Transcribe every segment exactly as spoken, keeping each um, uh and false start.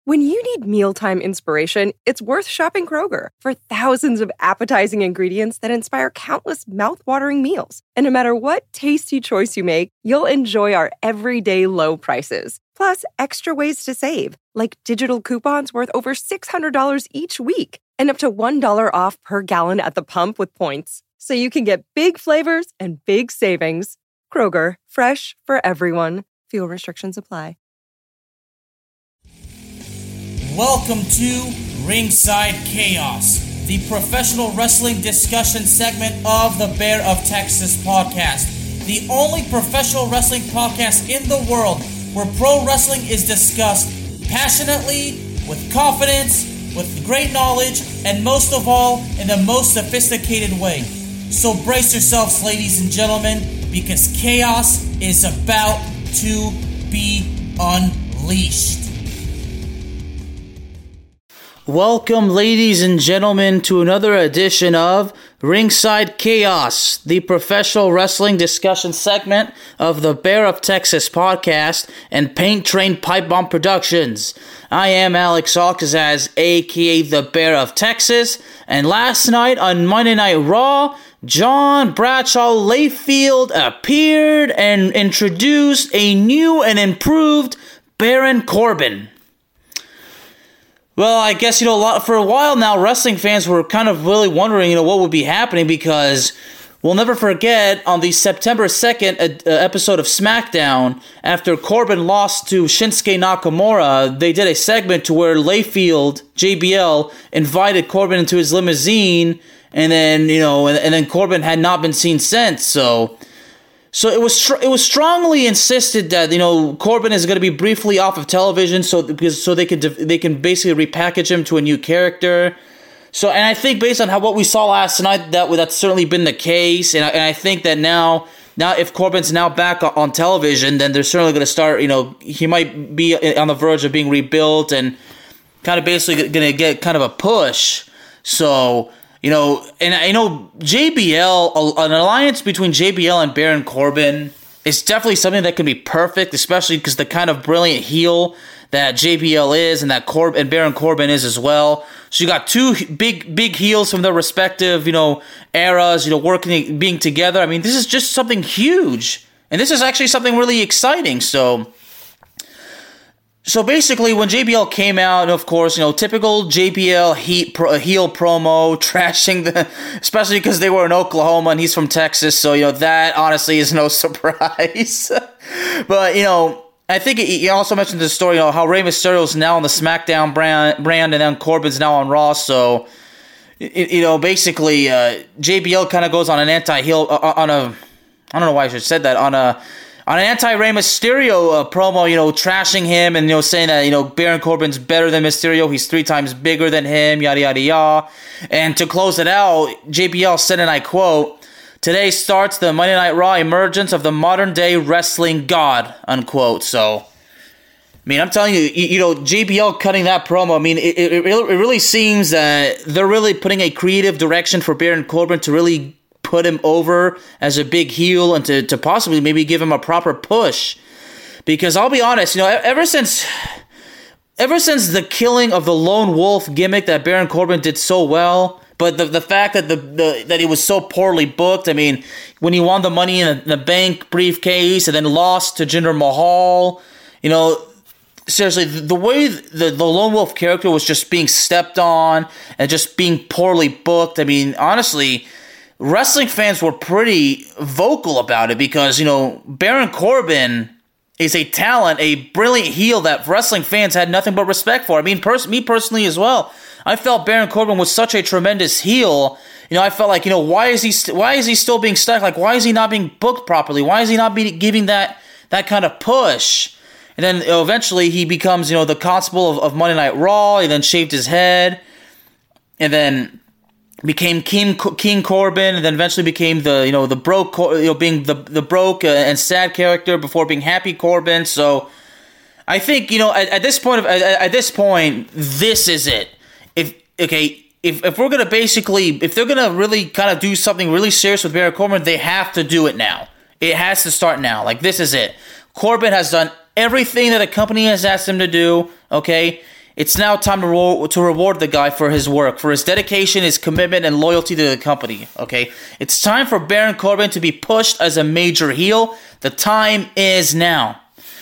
When you need mealtime inspiration, it's worth shopping Kroger for thousands of appetizing ingredients that inspire countless mouth-watering meals. And no matter what tasty choice you make, you'll enjoy our everyday low prices. Plus, extra ways to save, like digital coupons worth over six hundred dollars each week and up to one dollar off per gallon at the pump with points. So you can get big flavors and big savings. Kroger, fresh for everyone. Fuel restrictions apply. Welcome to Ringside Chaos, the professional wrestling discussion segment of the Bear of Texas podcast. The only professional wrestling podcast in the world where pro wrestling is discussed passionately, with confidence, with great knowledge, and most of all, in the most sophisticated way. So brace yourselves, ladies and gentlemen, because chaos is about to be unleashed. Welcome, ladies and gentlemen, to another edition of Ringside Chaos, the professional wrestling discussion segment of the Bear of Texas podcast and Paint Train Pipe Bomb Productions. I am Alex Alcazaz, aka the Bear of Texas, and last night on Monday Night Raw, John Bradshaw Layfield appeared and introduced a new and improved Baron Corbin. Well, I guess, you know, a lot, for a while now, wrestling fans were kind of really wondering, you know, what would be happening, because we'll never forget on the September second uh, episode of SmackDown, after Corbin lost to Shinsuke Nakamura, they did a segment to where Layfield, J B L, invited Corbin into his limousine, and then, you know, and, and then Corbin had not been seen since, so... So it was it was strongly insisted that, you know, Corbin is going to be briefly off of television, so because so they can they can basically repackage him to a new character. So, and I think based on how what we saw last night, that that's certainly been the case, and I, and I think that now now if Corbin's now back on television, then they're certainly going to start. You know, he might be on the verge of being rebuilt and kind of basically going to get kind of a push. So. You know, and I know J B L, an alliance between J B L and Baron Corbin is definitely something that can be perfect, especially because the kind of brilliant heel that J B L is and that Corb and Baron Corbin is as well. So you got two big, big heels from their respective, you know, eras, you know, working, being together. I mean, this is just something huge, and this is actually something really exciting. So. So basically, when J B L came out, and of course, you know, typical J B L heat pro, heel promo, trashing the, especially because they were in Oklahoma and he's from Texas, so, you know, that honestly is no surprise. But, you know, I think he also mentioned the story, you know, how Rey Mysterio is now on the SmackDown brand, brand and then Corbin's now on Raw, so, you know, basically, uh, J B L kind of goes on an anti-heel, uh, on a, I don't know why I should have said that, on a, On an anti-Rey Mysterio uh, promo, you know, trashing him and, you know, saying that, you know, Baron Corbin's better than Mysterio, he's three times bigger than him, yada, yada, yada. And to close it out, J B L said, and I quote, "Today starts the Monday Night Raw emergence of the modern-day wrestling god," unquote. So, I mean, I'm telling you, you, you know, J B L cutting that promo, I mean, it, it, it really seems that they're really putting a creative direction for Baron Corbin to really put him over as a big heel and to, to possibly maybe give him a proper push. Because I'll be honest, you know, ever since ever since the killing of the Lone Wolf gimmick that Baron Corbin did so well, but the the fact that the, the that he was so poorly booked, I mean, when he won the Money in the, the Bank briefcase and then lost to Jinder Mahal, you know, seriously, the, the way the, the Lone Wolf character was just being stepped on and just being poorly booked, I mean, honestly, wrestling fans were pretty vocal about it because, you know, Baron Corbin is a talent, a brilliant heel that wrestling fans had nothing but respect for. I mean, pers- me personally as well. I felt Baron Corbin was such a tremendous heel. You know, I felt like, you know, why is he st- why is he still being stuck? Like, why is he not being booked properly? Why is he not be- giving that that kind of push? And then, you know, eventually he becomes, you know, the constable of, of Monday Night Raw. He then shaved his head. And then became King King Corbin, and then eventually became the you know the broke you know being the the broke and sad character before being Happy Corbin. So I think you know at, at this point of, at, at this point this is it. If okay if if we're gonna basically if they're gonna really kind of do something really serious with Baron Corbin, they have to do it now. It has to start now. Like, this is it. Corbin has done everything that the company has asked him to do. Okay. It's now time to, ro- to reward the guy for his work, for his dedication, his commitment, and loyalty to the company, okay? It's time for Baron Corbin to be pushed as a major heel. The time is now.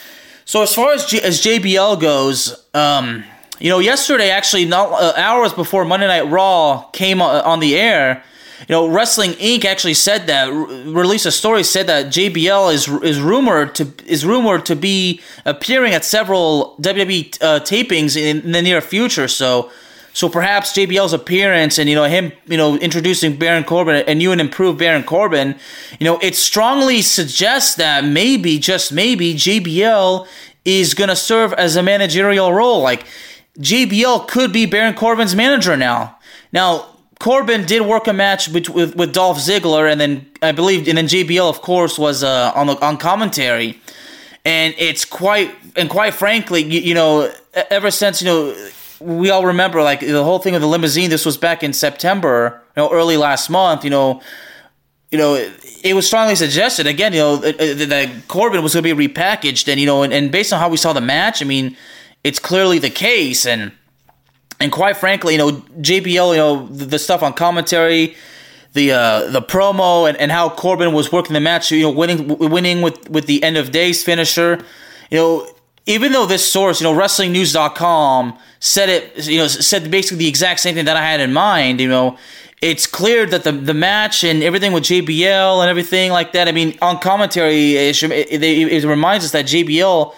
So as far as, G- as J B L goes, um, you know, yesterday, actually, not uh, hours before Monday Night Raw came on, on the air, you know, Wrestling Incorporated actually said that, re- released a story, said that J B L is is rumored to is rumored to be appearing at several W W E uh, tapings in, in the near future. So, so perhaps J B L's appearance and you know him, you know, introducing Baron Corbin and you and improved Baron Corbin, you know, it strongly suggests that maybe, just maybe, J B L is gonna serve as a managerial role. Like J B L could be Baron Corbin's manager now. Now. Corbin did work a match with, with with Dolph Ziggler, and then I believe, and then J B L, of course, was uh, on the, on commentary, and it's quite and quite frankly, you, you know, ever since you know, we all remember like the whole thing with the limousine. This was back in September, you know, early last month. You know, you know, it, it was strongly suggested again, you know, that, that Corbin was going to be repackaged, and you know, and, and based on how we saw the match, I mean, it's clearly the case, and. And quite frankly, you know, J B L, you know, the, the stuff on commentary, the uh, the promo, and, and how Corbin was working the match, you know, winning winning with, with the end of days finisher. You know, even though this source, you know, Wrestling News dot com said it, you know, said basically the exact same thing that I had in mind, you know, it's clear that the, the match and everything with J B L and everything like that, I mean, on commentary, it, it, it reminds us that J B L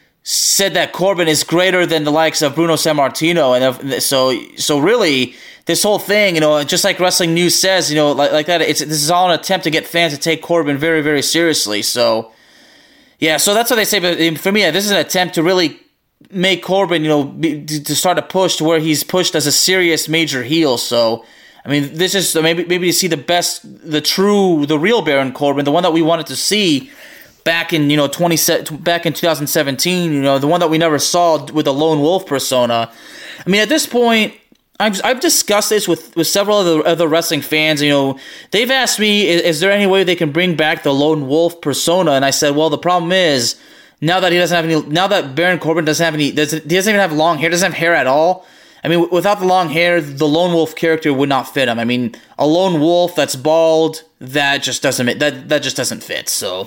said that Corbin is greater than the likes of Bruno Sammartino, and so so really this whole thing, you know, just like Wrestling News says, you know, like like that, it's this is all an attempt to get fans to take Corbin very very seriously. So yeah, so that's what they say. But for me, this is an attempt to really make Corbin, you know, be, to start a push to where he's pushed as a serious major heel. So I mean, this is maybe maybe to see the best, the true, the real Baron Corbin, the one that we wanted to see. Back in you know twenty back in twenty seventeen, you know the one that we never saw with the lone wolf persona. I mean, at this point, I've I've discussed this with, with several other other wrestling fans. You know, they've asked me, is, is there any way they can bring back the lone wolf persona? And I said, well, the problem is now that he doesn't have any, now that Baron Corbin doesn't have any, doesn't, he doesn't even have long hair, doesn't have hair at all. I mean, without the long hair, the lone wolf character would not fit him. I mean, a lone wolf that's bald, that just doesn't that that just doesn't fit. So.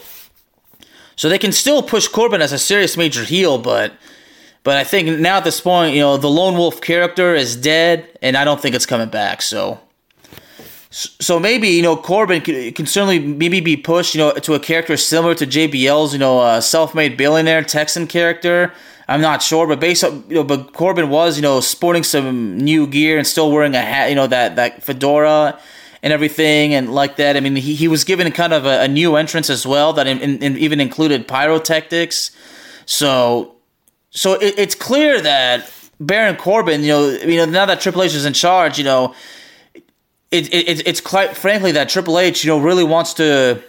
So they can still push Corbin as a serious major heel, but but I think now at this point, you know, the lone wolf character is dead, and I don't think it's coming back. So so maybe, you know, Corbin can, can certainly maybe be pushed, you know, to a character similar to J B L's, you know, uh, self-made billionaire Texan character. I'm not sure, but based on, you know, but Corbin was, you know, sporting some new gear and still wearing a hat, you know, that, that fedora and everything, and like that. I mean, he, he was given kind of a, a new entrance as well that in, in, even included pyrotechnics. So, so it, it's clear that Baron Corbin, you know, you know, now that Triple H is in charge, you know, it, it it's quite frankly that Triple H, you know, really wants to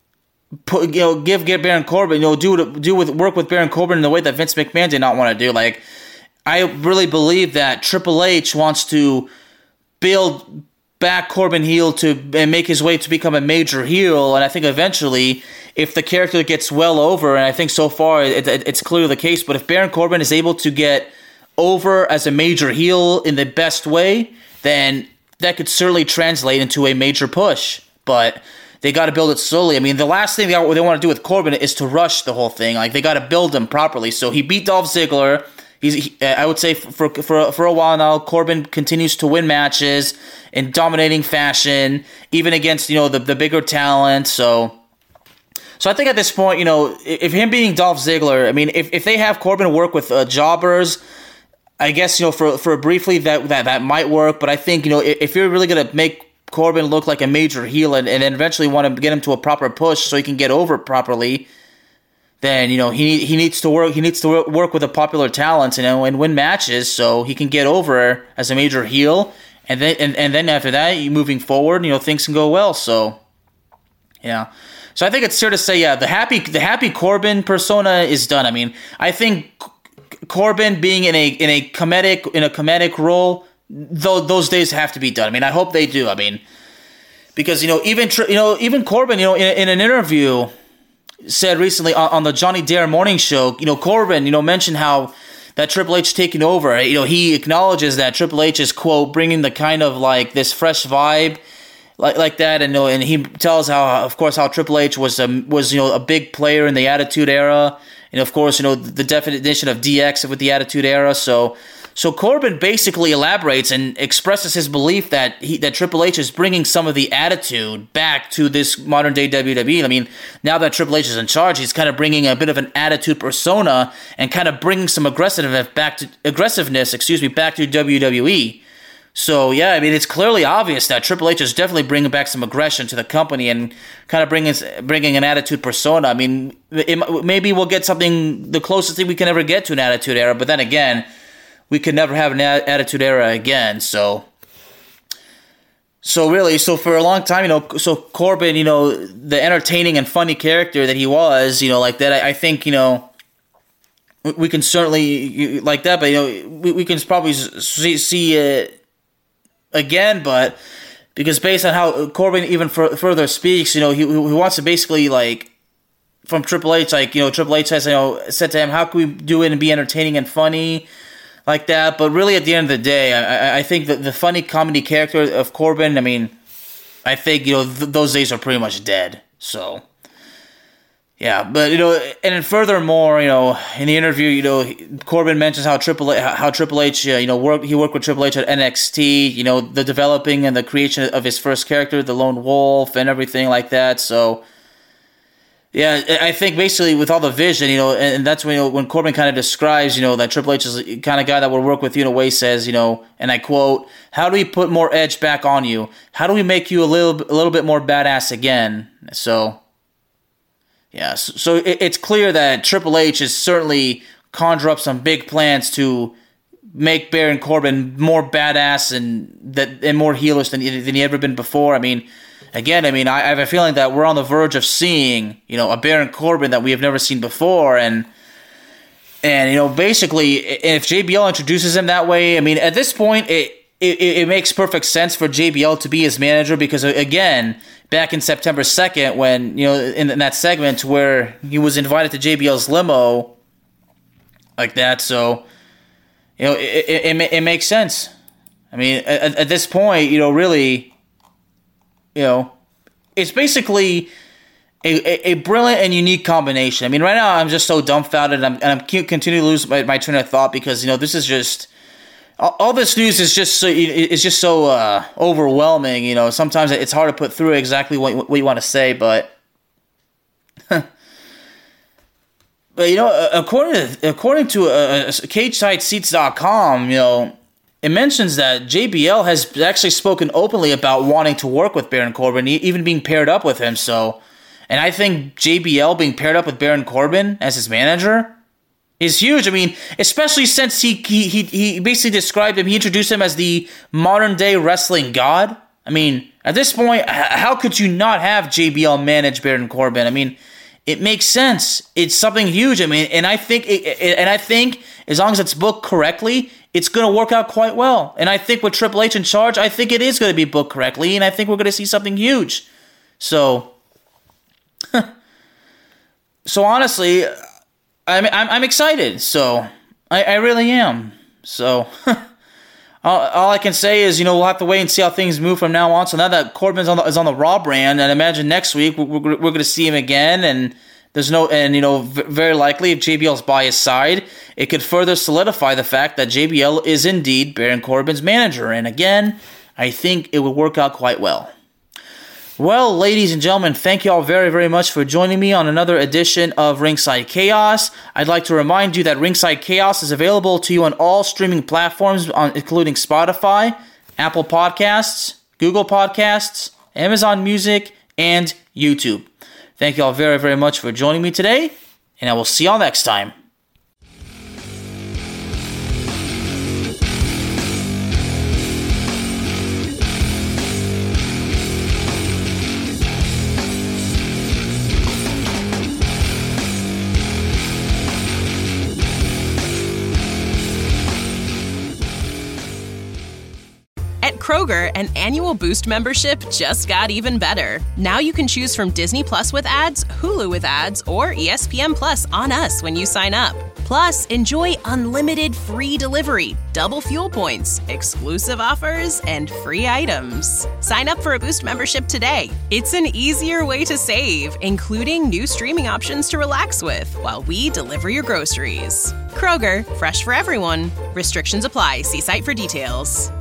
put, you know, give give Baron Corbin, you know, do do with work with Baron Corbin in the way that Vince McMahon did not want to do. Like, I really believe that Triple H wants to build back Corbin heel to and make his way to become a major heel, and I think eventually, if the character gets well over, and I think so far it, it, it's clearly the case, but if Baron Corbin is able to get over as a major heel in the best way, then that could certainly translate into a major push. But they got to build it slowly. I mean, the last thing they, they want to do with Corbin is to rush the whole thing. Like, they got to build him properly. So he beat Dolph Ziggler. He's, he, I would say for for for a while now, Corbin continues to win matches in dominating fashion, even against, you know, the, the bigger talent. So, so I think at this point, you know, if him beating Dolph Ziggler, I mean, if, if they have Corbin work with uh, jobbers, I guess, you know, for for briefly that, that that might work. But I think, you know, if, if you're really gonna make Corbin look like a major heel and, and then eventually want to get him to a proper push so he can get over properly, then, you know, he he needs to work he needs to work with the popular talents, you know, and win matches so he can get over as a major heel, and then and, and then after that, you moving forward, you know, things can go well. So yeah, so I think it's fair to say, yeah, the happy the happy Corbin persona is done. I mean, I think Corbin being in a in a comedic in a comedic role, though, those days have to be done. I mean, I hope they do. I mean, because, you know, even you know even Corbin, you know, in, in an interview said recently on, on the Johnny Dare morning show, you know, Corbin, you know, mentioned how that Triple H taking over. You know, he acknowledges that Triple H is, quote, bringing the kind of like this fresh vibe like like that, and you know, and he tells how, of course, how Triple H was um, was you know a big player in the Attitude Era, and of course, you know, the definition of D X with the Attitude Era. So so Corbin basically elaborates and expresses his belief that he that Triple H is bringing some of the attitude back to this modern day W W E. I mean, now that Triple H is in charge, he's kind of bringing a bit of an attitude persona and kind of bringing some aggressiveness back to aggressiveness, excuse me, back to W W E. So, yeah, I mean, it's clearly obvious that Triple H is definitely bringing back some aggression to the company and kind of bringing bringing an attitude persona. I mean, it, maybe we'll get something, the closest thing we can ever get to an Attitude Era, but then again, we could never have an Attitude Era again, so... So, really, so for a long time, you know, so Corbin, you know, the entertaining and funny character that he was, you know, like that, I, I think, you know, we can certainly, like that, but, you know, we, we can probably see, see it again, but because based on how Corbin even f- further speaks, you know, he he wants to basically, like, from Triple H, like, you know, Triple H has, you know, said to him, how can we do it and be entertaining and funny like that? But really, at the end of the day, I, I think that the funny comedy character of Corbin, I mean, I think, you know, th- those days are pretty much dead, so... Yeah, but, you know, and then furthermore, you know, in the interview, you know, Corbin mentions how Triple H, how Triple H, uh, you know, worked, he worked with Triple H at N X T, you know, the developing and the creation of his first character, the Lone Wolf, and everything like that. So, yeah, I think basically with all the vision, you know, and that's when, you know, when Corbin kind of describes, you know, that Triple H is the kind of guy that will work with you in a way, says, you know, and I quote, "How do we put more edge back on you? How do we make you a little, a little bit more badass again?" So... Yeah, so it's clear that Triple H has certainly conjured up some big plans to make Baron Corbin more badass and that and more heelish than than he ever been before. I mean, again, I mean, I, I have a feeling that we're on the verge of seeing, you know, a Baron Corbin that we have never seen before, and and you know, basically, if J B L introduces him that way, I mean, at this point, it it, it makes perfect sense for J B L to be his manager because, again, back in September second, when, you know, in, in that segment where he was invited to J B L's limo, like that, so, you know, it it, it, it makes sense. I mean, at, at this point, you know, really, you know, it's basically a, a, a brilliant and unique combination. I mean, right now, I'm just so dumbfounded, and I'm, and I'm continuing to lose my, my train of thought because, you know, this is just... All this news is just so is just so uh, overwhelming. You know, sometimes it's hard to put through exactly what what you want to say, but but you know, according to according to uh, cage side seats dot com, you know, it mentions that J B L has actually spoken openly about wanting to work with Baron Corbin, even being paired up with him. So, and I think J B L being paired up with Baron Corbin as his manager is huge. I mean, especially since he, he he he basically described him, he introduced him as the modern day wrestling god. I mean, at this point, how could you not have J B L manage Baron Corbin? I mean, it makes sense. It's something huge. I mean, and I think it, it, and I think as long as it's booked correctly, it's going to work out quite well. And I think with Triple H in charge, I think it is going to be booked correctly, and I think we're going to see something huge. So, so honestly, I'm I'm, I'm excited. So I, I really am. So all, all I can say is, you know, we'll have to wait and see how things move from now on. So now that Corbin's on the, is on the Raw brand, and imagine next week we're, we're, we're going to see him again, and there's no, and you know, v- very likely if J B L's by his side, it could further solidify the fact that J B L is indeed Baron Corbin's manager. And again, I think it would work out quite well. Well, ladies and gentlemen, thank you all very, very much for joining me on another edition of Ringside Chaos. I'd like to remind you that Ringside Chaos is available to you on all streaming platforms, on, including Spotify, Apple Podcasts, Google Podcasts, Amazon Music, and YouTube. Thank you all very, very much for joining me today, and I will see y'all next time. At Kroger, an annual Boost membership just got even better. Now you can choose from Disney Plus with ads, Hulu with ads, or E S P N Plus on us when you sign up. Plus, enjoy unlimited free delivery, double fuel points, exclusive offers, and free items. Sign up for a Boost membership today. It's an easier way to save, including new streaming options to relax with while we deliver your groceries. Kroger, fresh for everyone. Restrictions apply. See site for details.